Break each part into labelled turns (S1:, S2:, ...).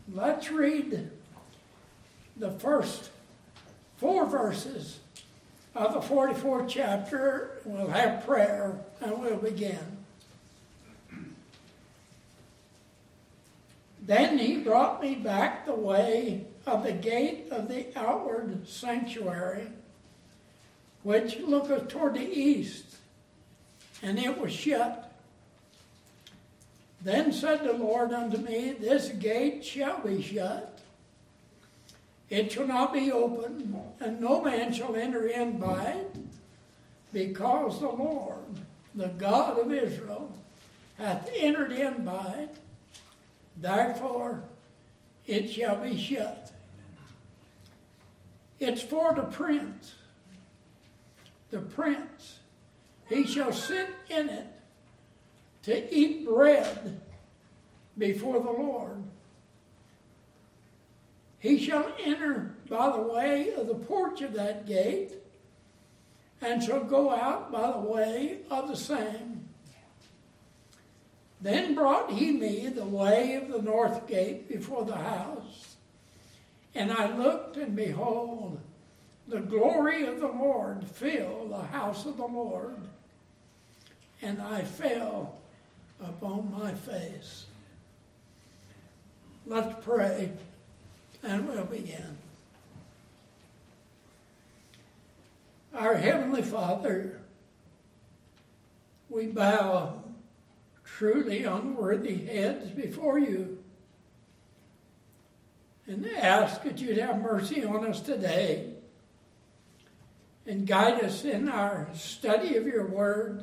S1: Let's read the first 4 verses of the 44th chapter. We'll have prayer and we'll begin. Then he brought me back the way of the gate of the outward sanctuary, which looketh toward the east, and it was shut. Then said the Lord unto me, This gate shall be shut. It shall not be opened, and no man shall enter in by it, because the Lord, the God of Israel, hath entered in by it. Therefore it shall be shut. It's for the prince. The prince, he shall sit in it to eat bread before the Lord. He shall enter by the way of the porch of that gate, and shall go out by the way of the same. Then brought he me the way of the north gate before the house. And I looked, and behold, the glory of the Lord filled the house of the Lord. And I fell upon my face. Let's pray, and we'll begin. Our Heavenly Father, we bow truly unworthy heads before you and ask that you'd have mercy on us today and guide us in our study of your word.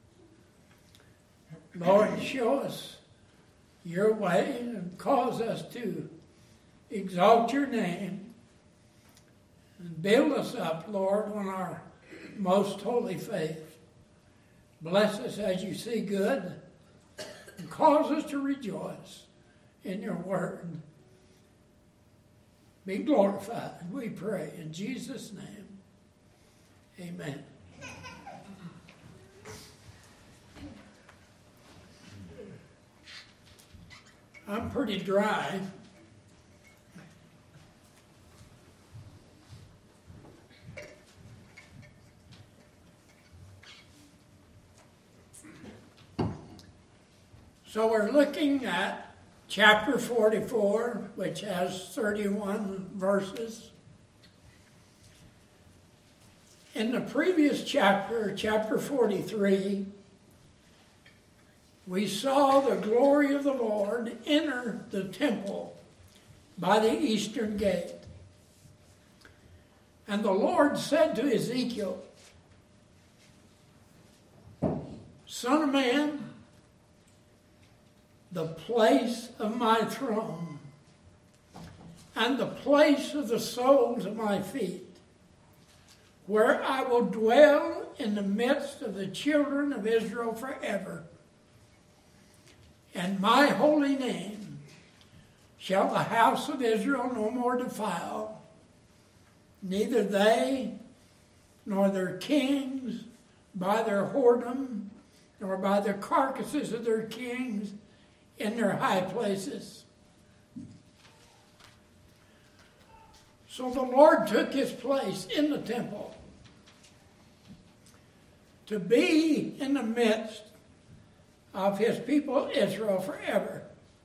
S1: Lord, show us your way and cause us to exalt your name and build us up, Lord, on our most holy faith. Bless us as you see good and cause us to rejoice in your word. Be glorified, we pray, in Jesus' name. Amen. I'm pretty dry. So we're looking at chapter 44, which has 31 verses. In the previous chapter, chapter 43, we saw the glory of the Lord enter the temple by the eastern gate. And the Lord said to Ezekiel, Son of man, the place of my throne and the place of the soles of my feet, where I will dwell in the midst of the children of Israel forever. And my holy name shall the house of Israel no more defile, neither they nor their kings by their whoredom, nor by the carcasses of their kings in their high places. So the Lord took his place in the temple to be in the midst of his people Israel forever.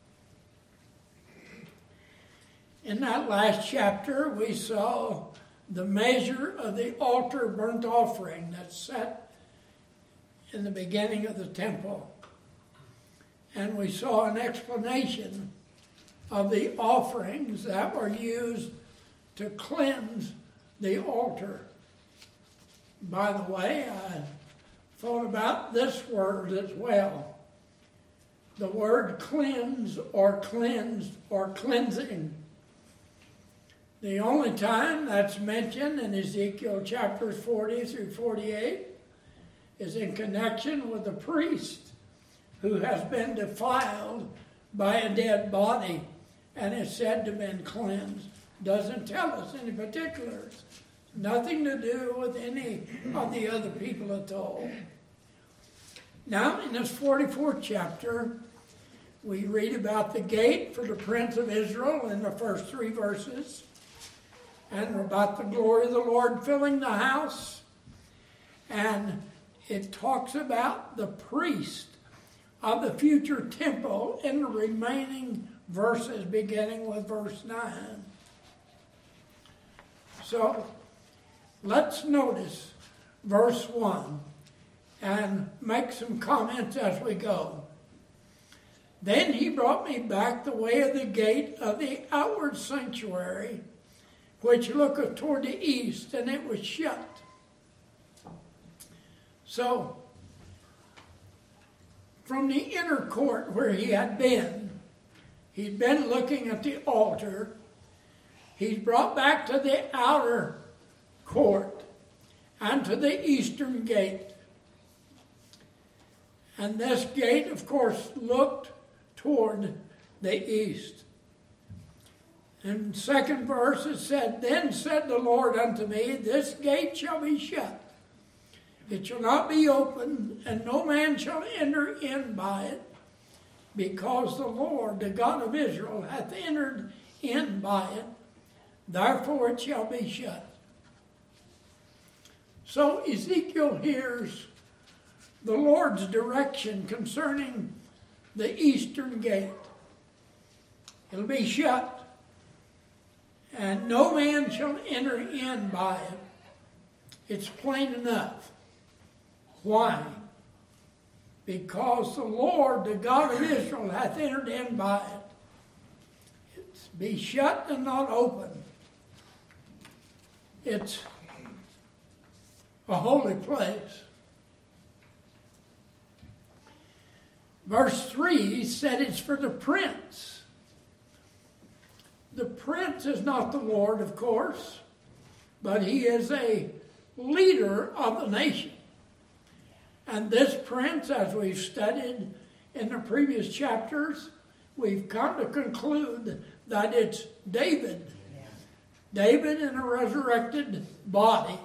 S1: In that last chapter, we saw the measure of the altar burnt offering that's set in the beginning of the temple. And we saw an explanation of the offerings that were used to cleanse the altar. By the way, I thought about this word as well. The word cleanse or cleansed or cleansing. The only time that's mentioned in Ezekiel chapters 40 through 48 is in connection with the priest who has been defiled by a dead body and is said to have been cleansed. Doesn't tell us any particulars. Nothing to do with any of the other people at all. Now, in this 44th chapter, We read about the gate for the Prince of Israel in the first 3 verses, and about the glory of the Lord filling the house. And it talks about the priest of the future temple in the remaining verses, beginning with verse 9. So let's notice verse 1 and make some comments as we go. Then he brought me back the way of the gate of the outward sanctuary, which looketh toward the east, and it was shut. So, from the inner court where he had been, he'd been looking at the altar. He's brought back to the outer court and to the eastern gate. And this gate, of course, looked toward the east. In the 2nd verse it said, Then said the Lord unto me, This gate shall be shut. It shall not be opened, and no man shall enter in by it, because the Lord, the God of Israel, hath entered in by it. Therefore it shall be shut. So Ezekiel hears the Lord's direction concerning the eastern gate. It'll be shut, and no man shall enter in by it. It's plain enough. Why? Because the Lord, the God of Israel, hath entered in by it. It's be shut and not open. It's a holy place. Verse 3 said it's for the prince. The prince is not the Lord, of course, but he is a leader of the nation. And this prince, as we've studied in the previous chapters, we've come to conclude that it's David. David in a resurrected body.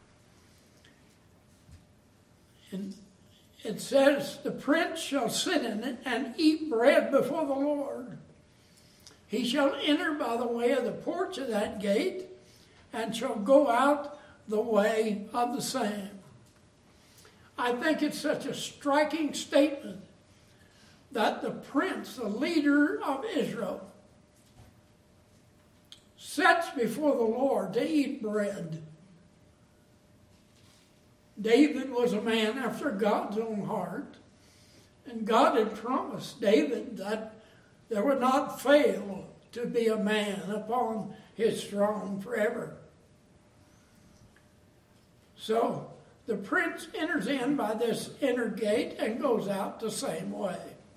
S1: And it says, the prince shall sit in it and eat bread before the Lord. He shall enter by the way of the porch of that gate, and shall go out the way of the same. I think it's such a striking statement that the prince, the leader of Israel, sits before the Lord to eat bread. David was a man after God's own heart, and God had promised David that there would not fail to be a man upon his throne forever. So the prince enters in by this inner gate and goes out the same way.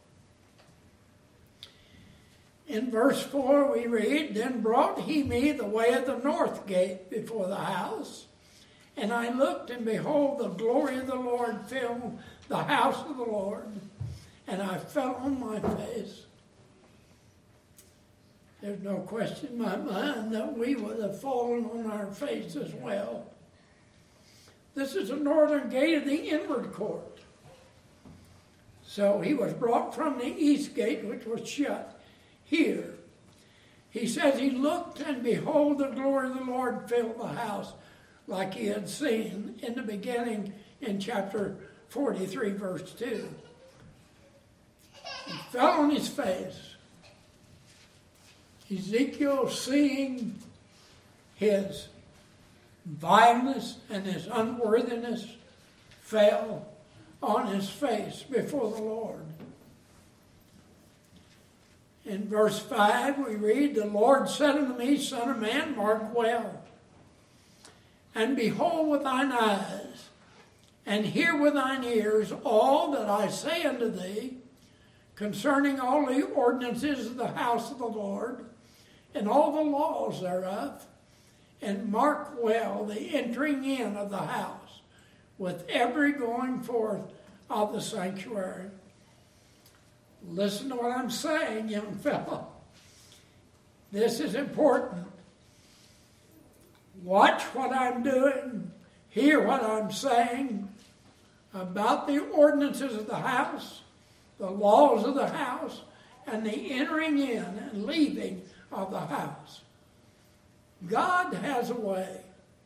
S1: In verse 4 we read, Then brought he me the way of the north gate before the house, and I looked, and behold, the glory of the Lord filled the house of the Lord, and I fell on my face. There's no question in my mind that we would have fallen on our face as well. This is the northern gate of the inward court. So he was brought from the east gate, which was shut. Here, he says he looked, and behold, the glory of the Lord filled the house, like he had seen in the beginning in chapter 43, verse 2. He fell on his face. Ezekiel, seeing his vileness and his unworthiness, fell on his face before the Lord. In verse 5 we read, The Lord said unto me, Son of man, mark well, and behold with thine eyes, and hear with thine ears all that I say unto thee concerning all the ordinances of the house of the Lord, and all the laws thereof, and mark well the entering in of the house, with every going forth of the sanctuary. Listen to what I'm saying, young fellow. This is important. Watch what I'm doing. Hear what I'm saying about the ordinances of the house, the laws of the house, and the entering in and leaving of the house. God has a way.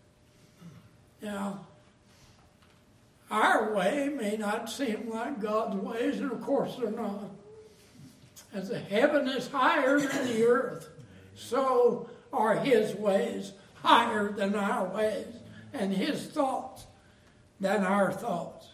S1: Now, our way may not seem like God's ways, and of course they're not. As the heaven is higher than the earth, so are his ways higher than our ways, and his thoughts than our thoughts.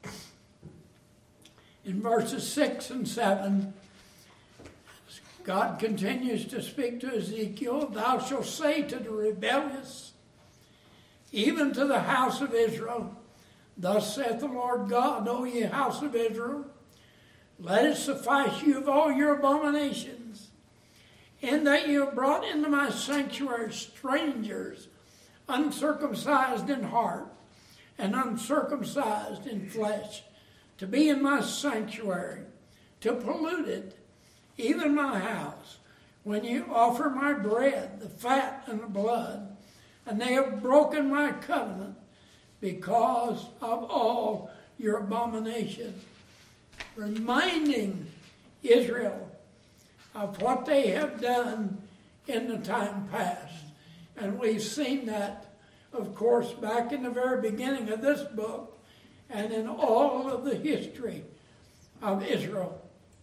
S1: In verses 6 and 7, God continues to speak to Ezekiel, "Thou shalt say to the rebellious, even to the house of Israel, Thus saith the Lord God, O ye house of Israel, let it suffice you of all your abominations, in that you have brought into my sanctuary strangers, uncircumcised in heart and uncircumcised in flesh, to be in my sanctuary, to pollute it, even my house, when you offer my bread, the fat and the blood, and they have broken my covenant because of all your abominations." Reminding Israel of what they have done in the time past. And we've seen that, of course, back in the very beginning of this book and in all of the history of Israel.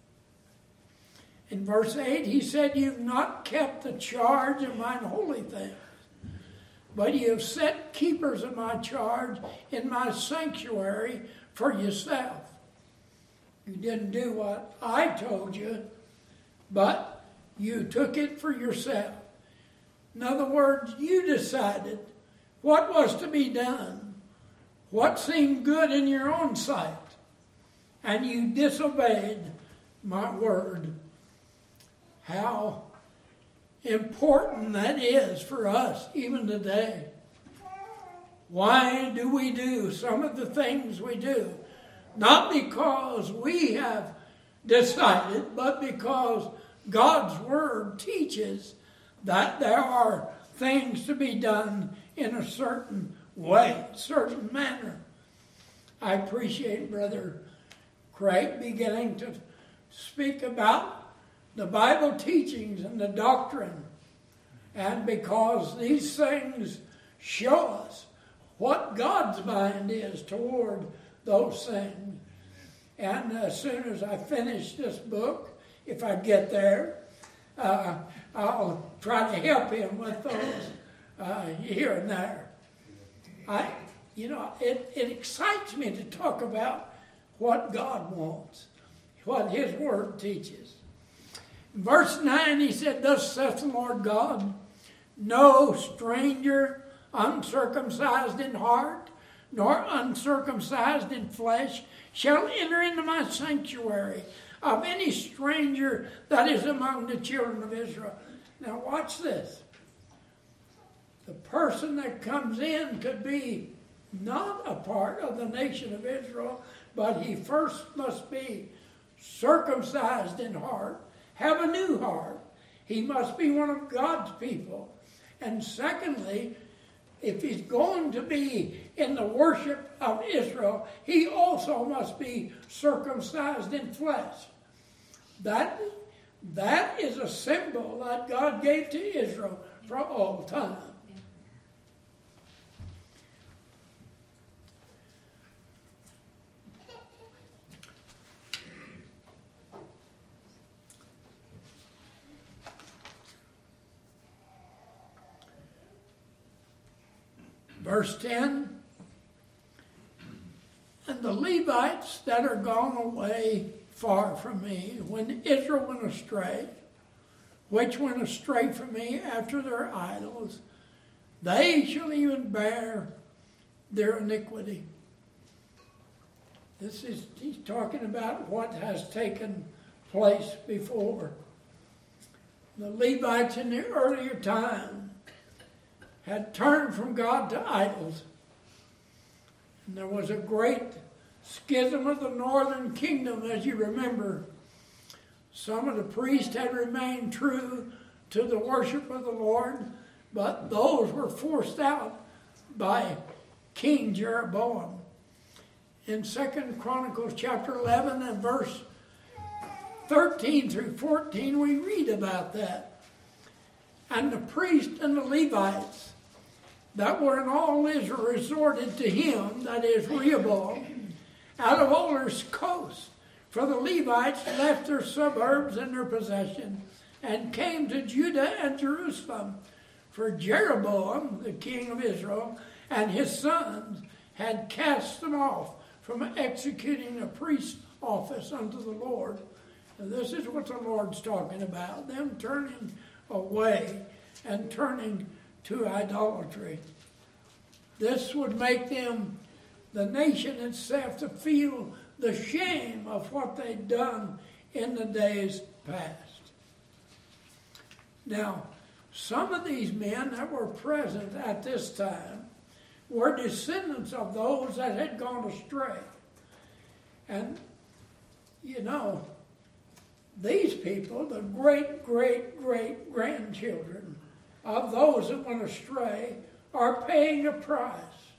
S1: In verse 8, he said, "You've not kept the charge of mine holy things, but you have set keepers of my charge in my sanctuary for yourself." You didn't do what I told you, but you took it for yourself. In other words, you decided what was to be done, what seemed good in your own sight, and you disobeyed my word. How important that is for us even today. Why do we do some of the things we do? Not because we have decided, but because God's word teaches that there are things to be done in a certain way, certain manner. I appreciate Brother Craig beginning to speak about the Bible teachings and the doctrine. And because these things show us what God's mind is toward those things. And as soon as I finish this book, if I get there, I'll try to help him with those here and there. It excites me to talk about what God wants, what his word teaches. In verse 9, he said, "Thus saith the Lord God, no stranger uncircumcised in heart, nor uncircumcised in flesh, shall enter into my sanctuary of any stranger that is among the children of Israel." Now watch this. The person that comes in could be not a part of the nation of Israel, but he first must be circumcised in heart, have a new heart. He must be one of God's people. And secondly, if he's going to be in the worship of Israel, he also must be circumcised in flesh. That is a symbol that God gave to Israel for all time. Verse 10, "And the Levites that are gone away far from me, when Israel went astray, which went astray from me after their idols, they shall even bear their iniquity." He's talking about what has taken place before. The Levites in the earlier time had turned from God to idols. And there was a great schism of the northern kingdom, as you remember. Some of the priests had remained true to the worship of the Lord, but those were forced out by King Jeroboam. In 2 Chronicles chapter 11 and verse 13 through 14, we read about that. And the priests and the Levites that were in all Israel resorted to him, that is Rehoboam, out of all their coasts. For the Levites left their suburbs and their possession and came to Judah and Jerusalem. For Jeroboam, the king of Israel, and his sons had cast them off from executing the priest's office unto the Lord. And this is what the Lord's talking about, them turning away and turning to idolatry. This would make them, the nation itself, to feel the shame of what they'd done in the days past. Now, some of these men that were present at this time were descendants of those that had gone astray. And, you know, these people, the great-great-great-grandchildren of those that went astray, are paying a price.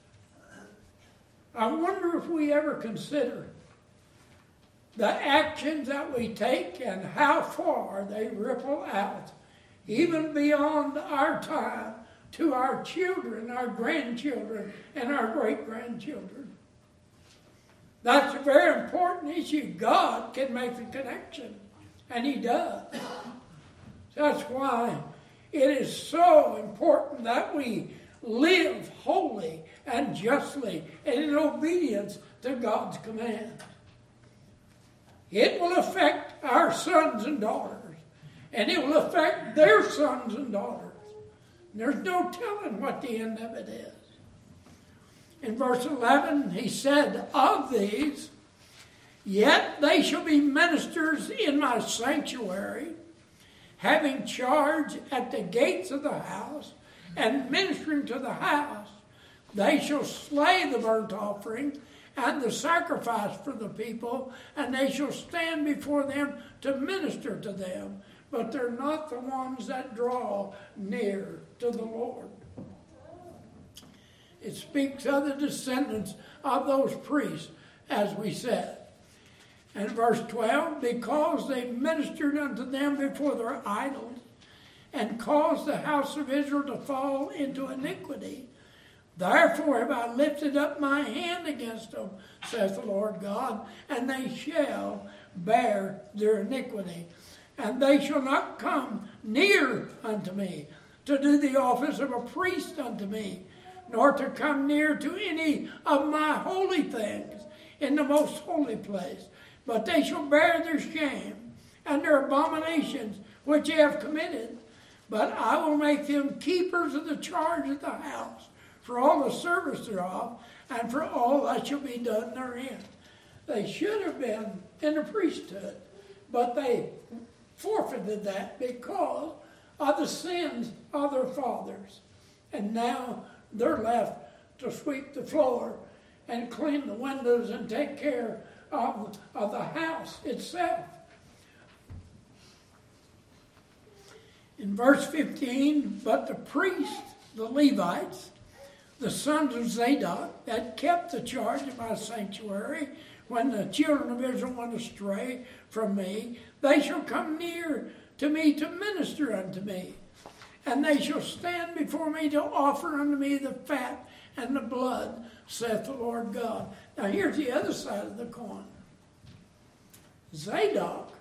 S1: I wonder if we ever consider the actions that we take and how far they ripple out, even beyond our time, to our children, our grandchildren, and our great-grandchildren. That's a very important issue. God can make the connection, and he does. That's why it is so important that we live holy and justly and in obedience to God's command. It will affect our sons and daughters, and it will affect their sons and daughters. There's no telling what the end of it is. In verse 11, he said, of these, yet they shall be ministers in my sanctuary, having charge at the gates of the house, and ministering to the house. They shall slay the burnt offering and the sacrifice for the people, and they shall stand before them to minister to them. But they're not the ones that draw near to the Lord. It speaks of the descendants of those priests, as we said. And verse 12, because they ministered unto them before their idols, and caused the house of Israel to fall into iniquity, therefore have I lifted up my hand against them, saith the Lord God, and they shall bear their iniquity. And they shall not come near unto me to do the office of a priest unto me, nor to come near to any of my holy things in the most holy place. But they shall bear their shame and their abominations which they have committed. But I will make them keepers of the charge of the house, for all the service thereof, and for all that shall be done therein. They should have been in the priesthood, but they forfeited that because of the sins of their fathers. And now they're left to sweep the floor and clean the windows and take care of the house itself. In verse 15, but the priests, the Levites, the sons of Zadok, that kept the charge of my sanctuary, when the children of Israel went astray from me, they shall come near to me to minister unto me. And they shall stand before me to offer unto me the fat and the blood, saith the Lord God. Now here's the other side of the coin. Zadok,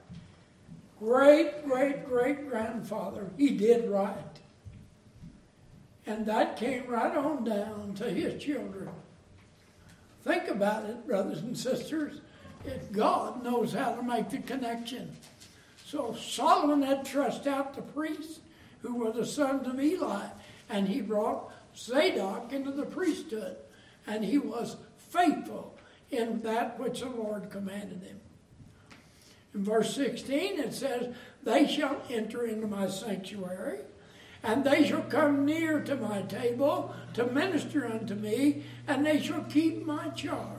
S1: great-great-great-grandfather, he did right. And that came right on down to his children. Think about it, brothers and sisters. God knows how to make the connection. So Solomon had thrust out the priests, who were the sons of Eli, and he brought Zadok into the priesthood, and he was faithful in that which the Lord commanded him. In verse 16 it says, they shall enter into my sanctuary, and they shall come near to my table to minister unto me, and they shall keep my charge.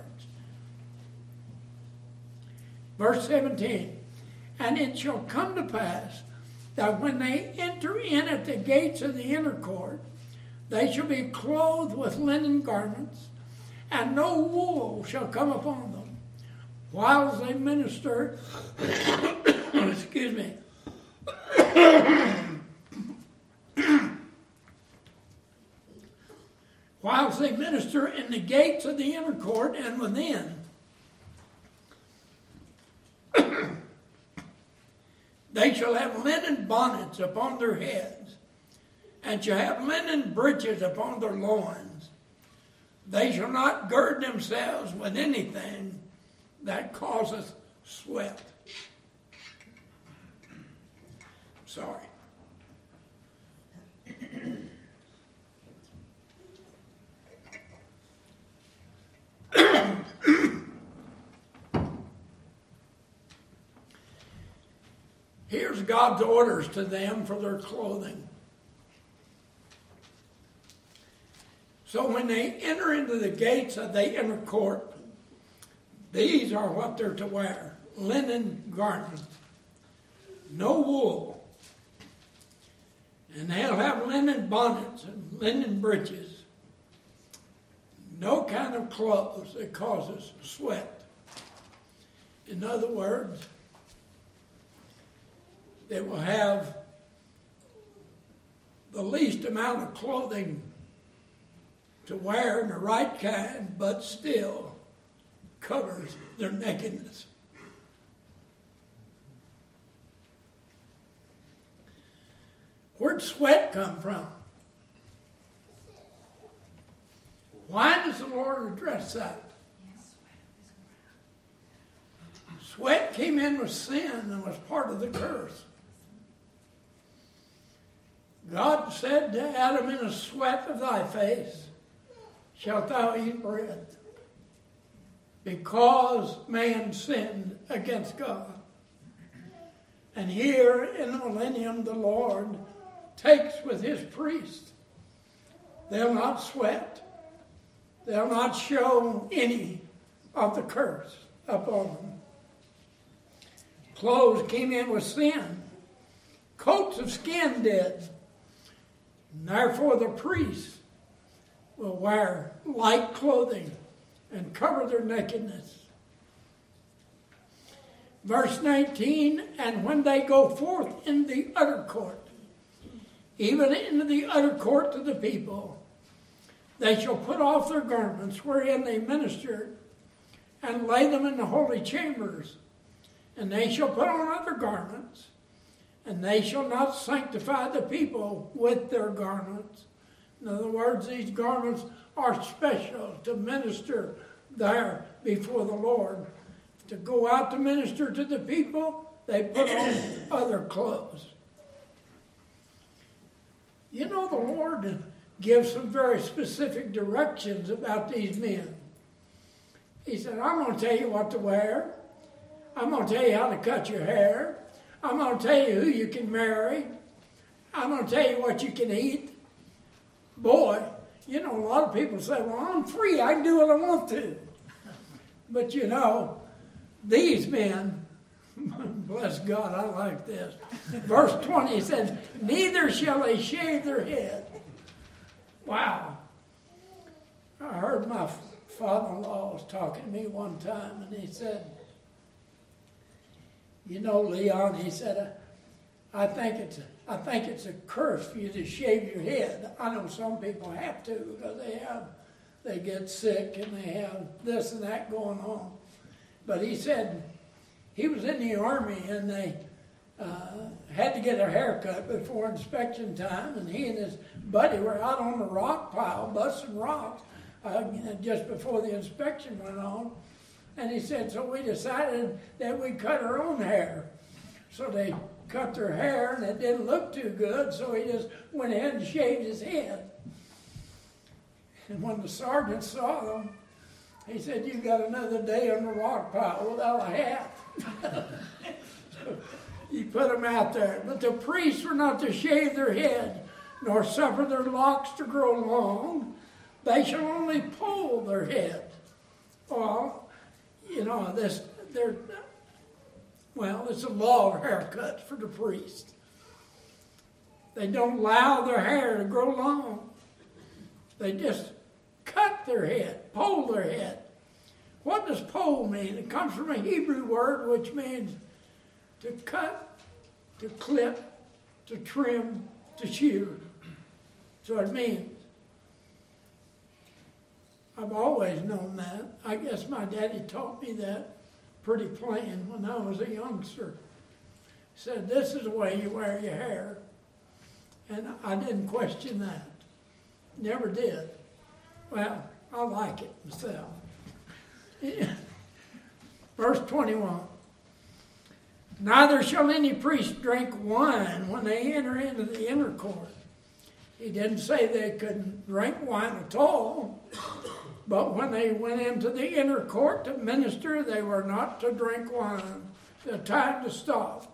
S1: Verse 17, and it shall come to pass that when they enter in at the gates of the inner court, they shall be clothed with linen garments, and no wool shall come upon them, whilst they minister excuse me, whilst they minister in the gates of the inner court and within, they shall have linen bonnets upon their heads, and shall have linen breeches upon their loins. They shall not gird themselves with anything that causeth sweat. Sorry. Here's God's orders to them for their clothing. So when they enter into the gates of the inner court, these are what they're to wear: linen garments, no wool. And they'll have linen bonnets and linen breeches. No kind of clothes that causes sweat. In other words, they will have the least amount of clothing to wear, in the right kind, but still covers their nakedness. Where'd sweat come from? Why does the Lord address that? Sweat came in with sin and was part of the curse. God said to Adam, "In the sweat of thy face shalt thou eat bread," because man sinned against God. And here in the millennium, the Lord takes with his priests. They'll not sweat. They'll not show any of the curse upon them. Clothes came in with sin. Coats of skin did. And therefore the priests will wear light clothing and cover their nakedness. Verse 19, and when they go forth in the utter court, even into the utter court to the people, they shall put off their garments wherein they ministered, and lay them in the holy chambers. And they shall put on other garments, and they shall not sanctify the people with their garments. In other words, these garments are special to minister there before the Lord. To go out to minister to the people, they put on other clothes. You know, the Lord gives some very specific directions about these men. He said, I'm going to tell you what to wear. I'm going to tell you how to cut your hair. I'm going to tell you who you can marry. I'm going to tell you what you can eat. Boy, you know, a lot of people say, well, I'm free. I can do what I want to. But you know, these men, bless God, I like this. Verse 20 he says, neither shall they shave their head. Wow. I heard my father-in-law was talking to me one time, and he said, you know, Leon, he said, I think it's a curse for you to shave your head. I know some people have to because they get sick and they have this and that going on. But he said he was in the Army and they had to get a haircut before inspection time, and he and his buddy were out on the rock pile busting rocks just before the inspection went on. And he said, so we decided that we'd cut our own hair. So they cut their hair, and it didn't look too good, so he just went ahead and shaved his head. And when the sergeant saw them, he said, you got another day on the rock pile without a hat. So he put them out there. But the priests were not to shave their head, nor suffer their locks to grow long. They shall only pull their head. Well, you know, it's a law of haircuts for the priest. They don't allow their hair to grow long. They just cut their head, pull their head. What does pull mean? It comes from a Hebrew word which means to cut to clip, to trim, to shear. That's what it means. I've always known that. I guess my daddy taught me that pretty plain when I was a youngster. He said, this is the way you wear your hair. And I didn't question that. Never did. Well, I like it myself. Verse 21. Neither shall any priest drink wine when they enter into the inner court. He didn't say they couldn't drink wine at all, but when they went into the inner court to minister, they were not to drink wine. The time to stop.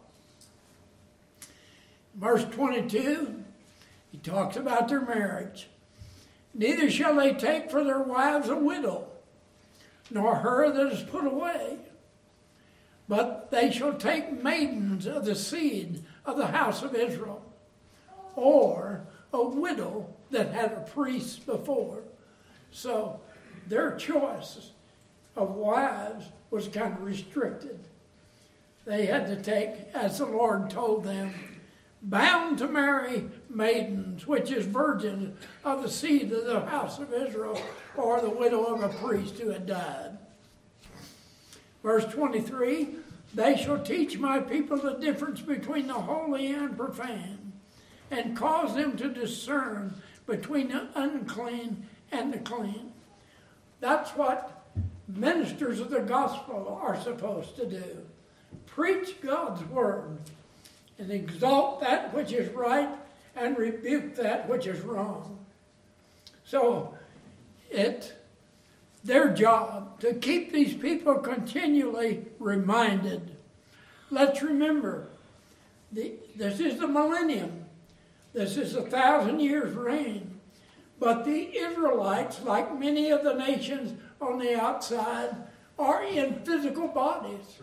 S1: Verse 22, he talks about their marriage. Neither shall they take for their wives a widow, nor her that is put away. But they shall take maidens of the seed of the house of Israel, or a widow that had a priest before. So their choice of wives was kind of restricted. They had to take, as the Lord told them, bound to marry maidens, which is virgins of the seed of the house of Israel, or the widow of a priest who had died. Verse 23, they shall teach my people the difference between the holy and profane, and cause them to discern between the unclean and the clean. That's what ministers of the gospel are supposed to do. Preach God's word and exalt that which is right and rebuke that which is wrong. So it's their job to keep these people continually reminded. Let's remember, this is the millennium. This is 1,000 years reign. But the Israelites, like many of the nations on the outside, are in physical bodies.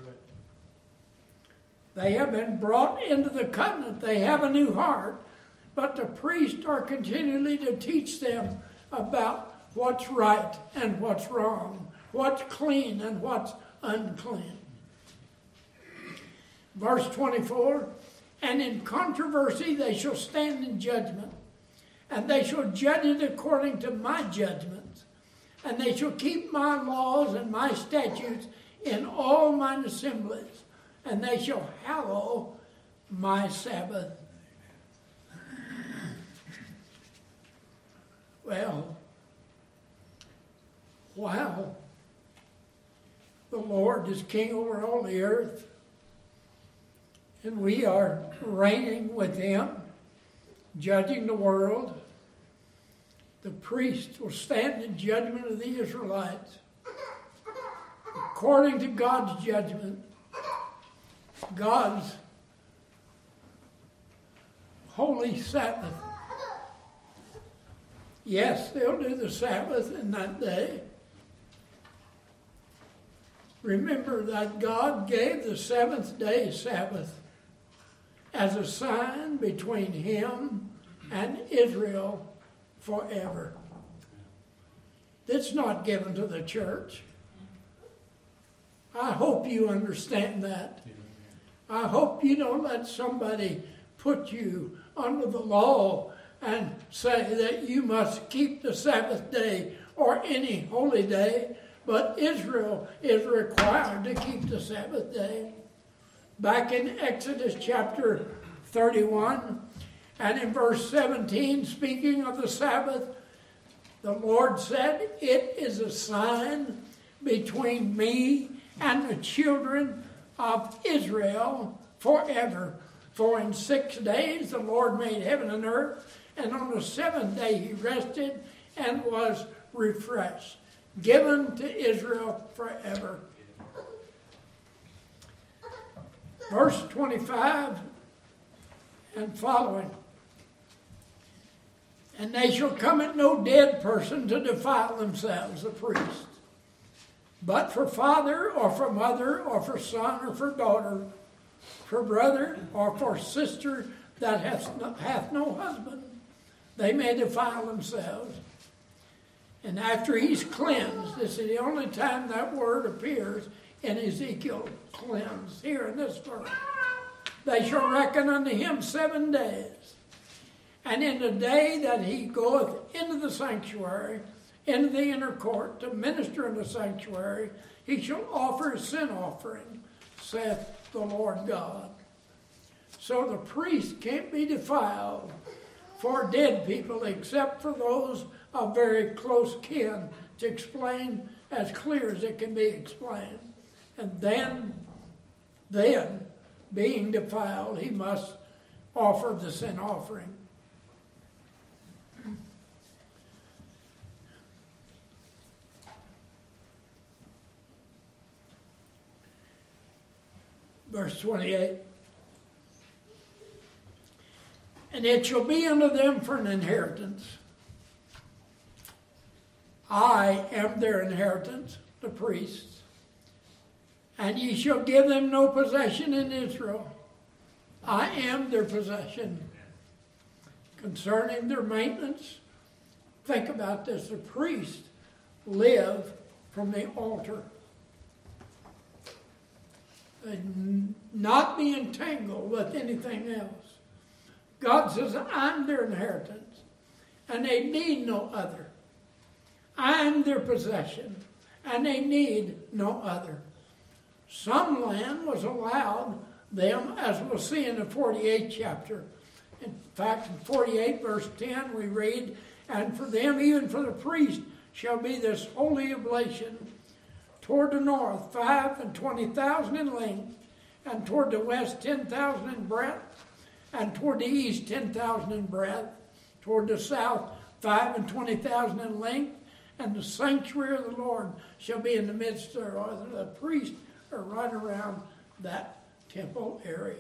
S1: They have been brought into the covenant. They have a new heart. But the priests are continually to teach them about what's right and what's wrong, what's clean and what's unclean. Verse 24, and in controversy they shall stand in judgment, and they shall judge it according to my judgments, and they shall keep my laws and my statutes in all mine assemblies, and they shall hallow my Sabbath. Well, wow. The Lord is king over all the earth, and we are reigning with him, judging the world. The priest will stand in judgment of the Israelites according to God's judgment, God's holy Sabbath. Yes, they'll do the Sabbath in that day. Remember that God gave the seventh day Sabbath as a sign between him and Israel forever. It's not given to the church. I hope you understand that. I hope you don't let somebody put you under the law and say that you must keep the Sabbath day or any holy day, but Israel is required to keep the Sabbath day. Back in Exodus chapter 31 and in verse 17, speaking of the Sabbath, the Lord said, "It is a sign between me and the children of Israel forever. For in 6 days the Lord made heaven and earth, and on the seventh day he rested and was refreshed." Given to Israel forever. Verse 25 and following. And they shall come at no dead person to defile themselves, the priest, but for father or for mother or for son or for daughter, for brother or for sister that hath no husband, they may defile themselves. And after he's cleansed, this is the only time that word appears in Ezekiel, cleansed, here in this verse. they shall reckon unto him 7 days. And in the day that he goeth into the sanctuary, into the inner court, to minister in the sanctuary, he shall offer a sin offering, saith the Lord God. So the priest can't be defiled for dead people except for those of very close kin, to explain as clear as it can be explained. And then being defiled, he must offer the sin offering. Verse 28. And it shall be unto them for an inheritance. I am their inheritance, the priests. And ye shall give them no possession in Israel. I am their possession. Concerning their maintenance, think about this. The priests live from the altar. They not be entangled with anything else. God says, I'm their inheritance, and they need no other. I'm their possession, and they need no other. Some land was allowed them, as we'll see in the 48th chapter. In fact, in 48 verse 10 we read, and for them, even for the priest, shall be this holy oblation. Toward the north, 25,000 in length, and toward the west, 10,000 in breadth, and toward the east, 10,000 in breadth, toward the south, 25,000 in length, and the sanctuary of the Lord shall be in the midst thereof. The priests are right around that temple area.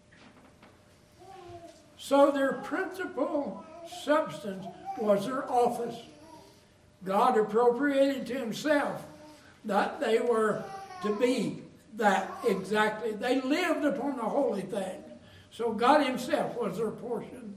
S1: So their principal substance was their office. God appropriated to himself that they were to be that exactly. They lived upon the holy thing. So God himself was their portion.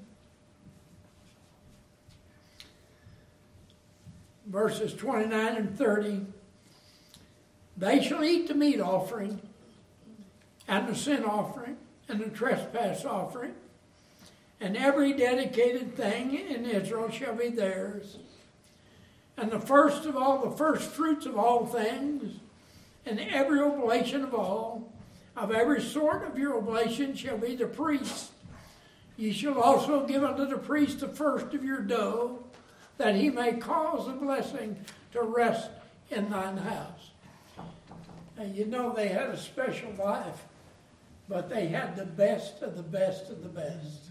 S1: Verses 29 and 30. They shall eat the meat offering, and the sin offering, and the trespass offering, and every dedicated thing in Israel shall be theirs. And the first of all, the first fruits of all things, and every oblation of every sort of your oblation shall be the priest. Ye shall also give unto the priest the first of your dough, that he may cause a blessing to rest in thine house. And you know they had a special life, but they had the best of the best of the best.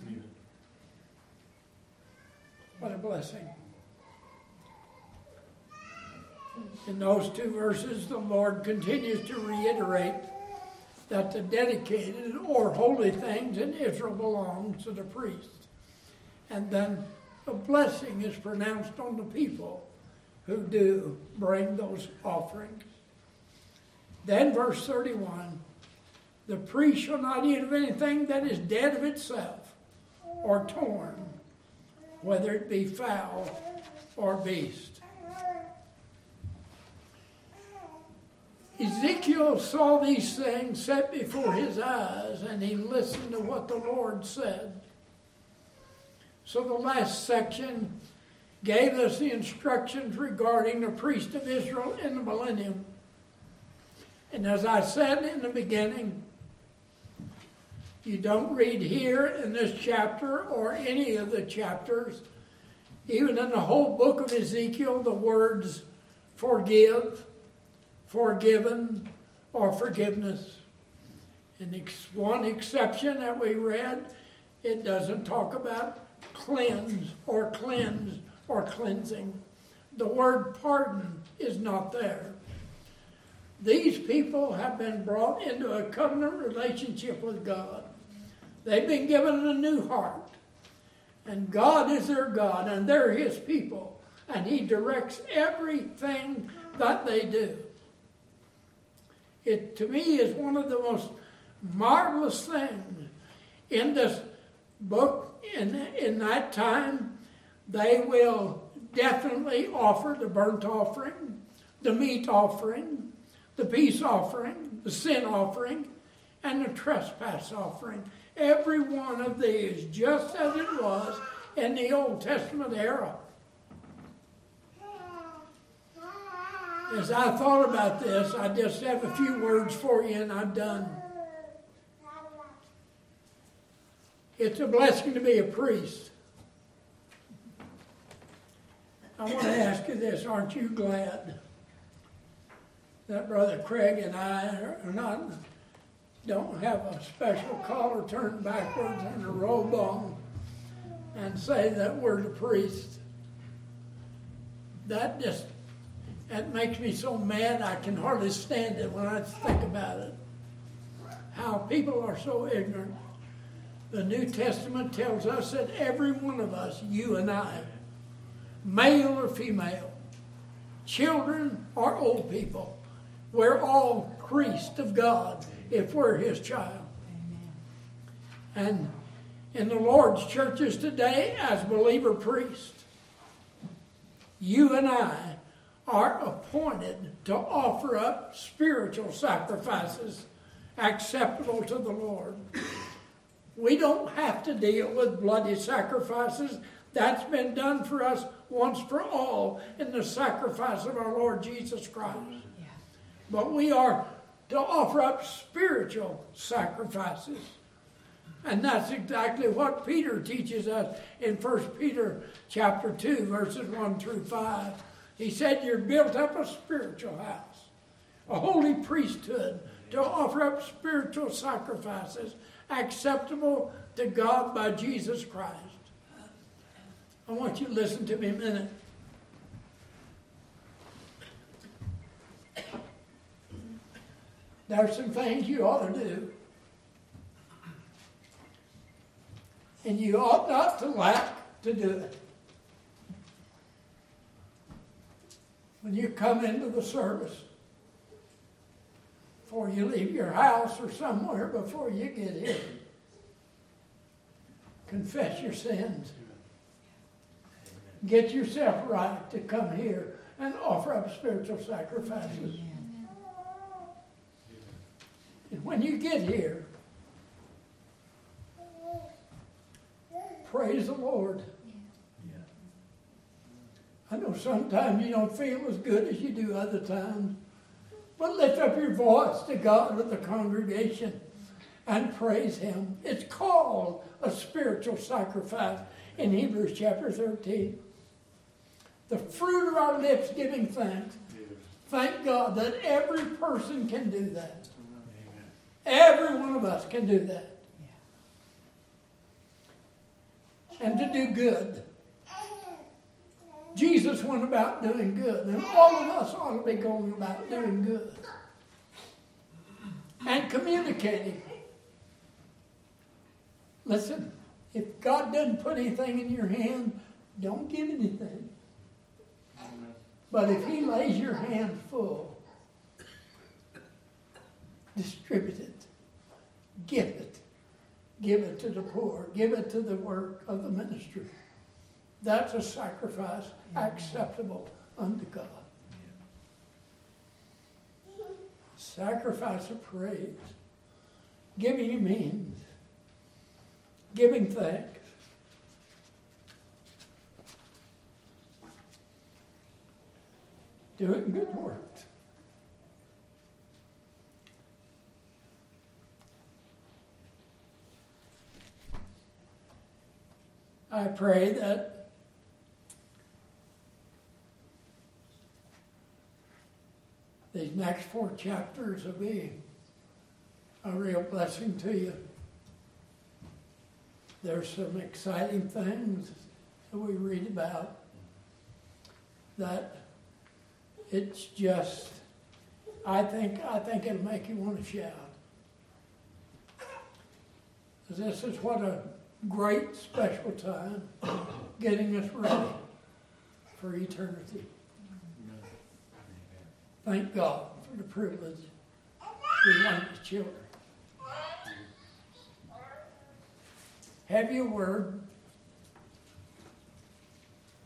S1: What a blessing. In those two verses, the Lord continues to reiterate that the dedicated or holy things in Israel belong to the priest. And then a blessing is pronounced on the people who do bring those offerings. Then verse 31, the priest shall not eat of anything that is dead of itself or torn, whether it be fowl or beast. Ezekiel saw these things set before his eyes, and he listened to what the Lord said. So the last section gave us the instructions regarding the priest of Israel in the millennium. And as I said in the beginning, you don't read here in this chapter or any of the chapters, even in the whole book of Ezekiel, the words forgive, forgiven, or forgiveness. And one exception that we read, it doesn't talk about cleanse or cleansing. The word pardon is not there. These people have been brought into a covenant relationship with God. They've been given a new heart. And God is their God, and they're his people. And he directs everything that they do. It, to me, is one of the most marvelous things in this book. In that time, they will definitely offer the burnt offering, the meat offering, the peace offering, the sin offering, and the trespass offering. every one of these, just as it was in the Old Testament era. As I thought about this, I just have a few words for you and I'm done. It's a blessing to be a priest. I want to ask you this, aren't you glad that Brother Craig and I don't have a special collar turned backwards and a robe on and say that we're the priest? That makes me so mad I can hardly stand it when I think about it. How people are so ignorant. The New Testament tells us that every one of us, you and I, male or female, children or old people, we're all priests of God if we're His child. Amen. And in the Lord's churches today, as believer priests, you and I are appointed to offer up spiritual sacrifices acceptable to the Lord. We don't have to deal with bloody sacrifices. That's been done for us once for all in the sacrifice of our Lord Jesus Christ. Yeah. But we are to offer up spiritual sacrifices. And that's exactly what Peter teaches us in 1 Peter chapter 2, verses 1 through 5. He said, you're built up a spiritual house, a holy priesthood, to offer up spiritual sacrifices acceptable to God by Jesus Christ. I want you to listen to me a minute. There's some things you ought to do. And you ought not to lack to do it. When you come into the service, before you leave your house or somewhere before you get here, confess your sins. Get yourself right to come here and offer up spiritual sacrifices. And when you get here, praise the Lord. I know sometimes you don't feel as good as you do other times, but lift up your voice to God with the congregation and praise Him. It's called a spiritual sacrifice in Hebrews chapter 13. The fruit of our lips giving thanks. Thank God that every person can do that. Every one of us can do that. And to do good. Jesus went about doing good, and all of us ought to be going about doing good. And communicating. Listen, if God doesn't put anything in your hand, don't give anything. But if He lays your hand full, distribute it. Give it. Give it to the poor. Give it to the work of the ministry. That's a sacrifice acceptable unto God. Sacrifice of praise. Giving means giving thanks. Doing good works. I pray that these next 4 chapters will be a real blessing to you. There's some exciting things that we read about that it's just, I think it'll make you want to shout. This is what a great special time getting us ready for eternity. Thank God for the privilege to be one of His children. Have your word